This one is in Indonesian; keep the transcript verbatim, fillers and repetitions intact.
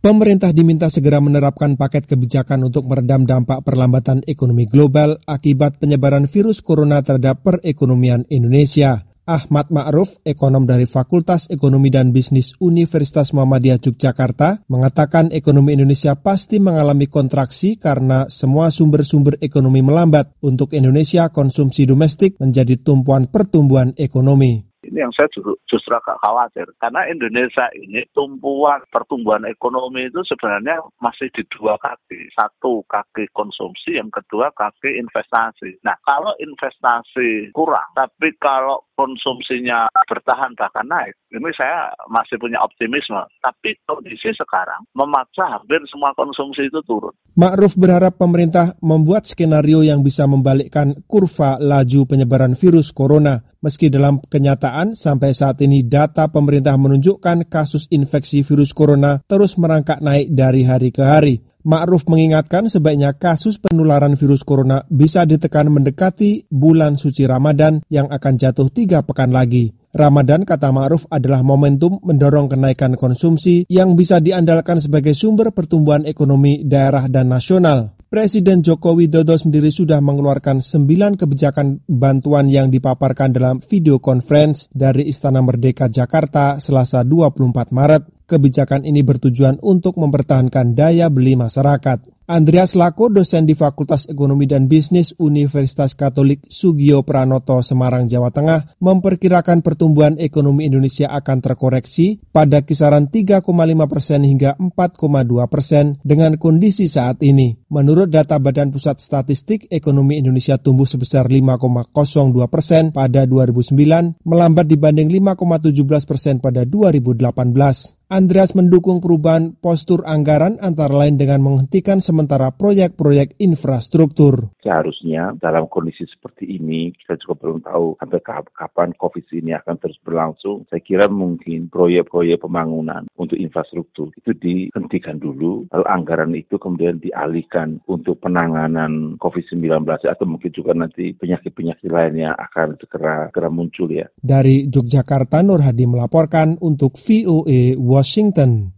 Pemerintah diminta segera menerapkan paket kebijakan untuk meredam dampak perlambatan ekonomi global akibat penyebaran virus corona terhadap perekonomian Indonesia. Ahmad Ma'ruf, ekonom dari Fakultas Ekonomi dan Bisnis Universitas Muhammadiyah Yogyakarta, mengatakan ekonomi Indonesia pasti mengalami kontraksi karena semua sumber-sumber ekonomi melambat. Untuk Indonesia, konsumsi domestik menjadi tumpuan pertumbuhan ekonomi. Ini yang saya justru, justru agak khawatir. Karena Indonesia ini tumpuan pertumbuhan ekonomi itu sebenarnya masih di dua kaki. Satu kaki konsumsi, yang kedua kaki investasi. Nah, kalau investasi kurang, tapi kalau konsumsinya bertahan bahkan naik, ini saya masih punya optimisme. Tapi kondisi sekarang memaksa hampir semua konsumsi itu turun. Ma'ruf berharap pemerintah membuat skenario yang bisa membalikkan kurva laju penyebaran virus corona. Meski dalam kenyataan, sampai saat ini data pemerintah menunjukkan kasus infeksi virus corona terus merangkak naik dari hari ke hari. Ma'ruf mengingatkan sebaiknya kasus penularan virus corona bisa ditekan mendekati bulan suci Ramadan yang akan jatuh tiga pekan lagi. Ramadan, kata Ma'ruf, adalah momentum mendorong kenaikan konsumsi yang bisa diandalkan sebagai sumber pertumbuhan ekonomi daerah dan nasional. Presiden Joko Widodo sendiri sudah mengeluarkan sembilan kebijakan bantuan yang dipaparkan dalam video conference dari Istana Merdeka Jakarta Selasa dua puluh empat Maret. Kebijakan ini bertujuan untuk mempertahankan daya beli masyarakat. Andreas Lako, dosen di Fakultas Ekonomi dan Bisnis Universitas Katolik Sugio Pranoto, Semarang, Jawa Tengah, memperkirakan pertumbuhan ekonomi Indonesia akan terkoreksi pada kisaran tiga koma lima persen hingga empat koma dua persen dengan kondisi saat ini. Menurut data Badan Pusat Statistik, ekonomi Indonesia tumbuh sebesar lima koma nol dua persen pada dua ribu sembilan, melambat dibanding lima koma satu tujuh persen pada dua ribu delapan belas. Andreas mendukung perubahan postur anggaran antara lain dengan menghentikan sementara proyek-proyek infrastruktur. Seharusnya dalam kondisi seperti ini, kita juga belum tahu sampai kapan COVID ini akan terus berlangsung. Saya kira mungkin proyek-proyek pembangunan untuk infrastruktur itu dihentikan dulu, lalu anggaran itu kemudian dialihkan untuk penanganan COVID sembilan belas atau mungkin juga nanti penyakit-penyakit lainnya akan segera, segera muncul ya. Dari Yogyakarta, Nur Hadi melaporkan untuk V O A Washington.